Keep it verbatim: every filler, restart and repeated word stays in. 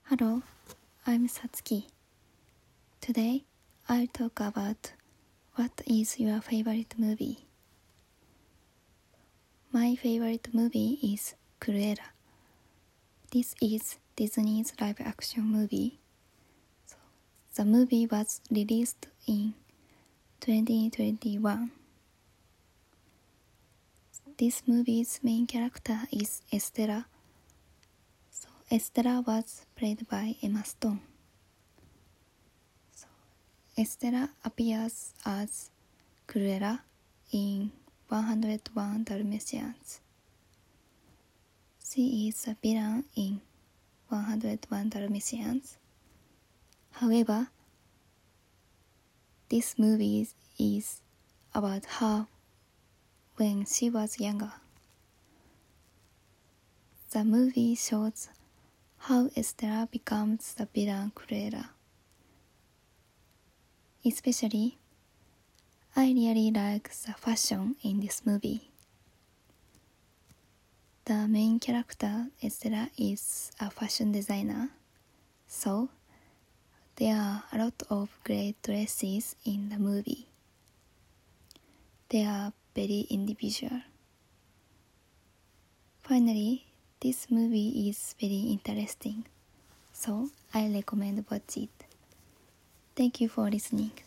Hello, I'm Satsuki. Today, I'll talk about what is your favorite movie. My favorite movie is Cruella. This is Disney's live-action movie. So, the movie was released in twenty twenty-one. This movie's main character is Estella. So, Estella was played by Emma Stone. So, Estella appears as Cruella in one hundred one Dalmatians. She is a villain in one hundred one Dalmatians. However, this movie is about her when she was younger. The movie shows how Estella becomes the villain Cruella. Especially, I really like the fashion in this movie. The main character, Estella, is a fashion designer, so there are a lot of great dresses in the movie. They are very individual. Finally, this movie is very interesting, so I recommend watch it. Thank you for listening.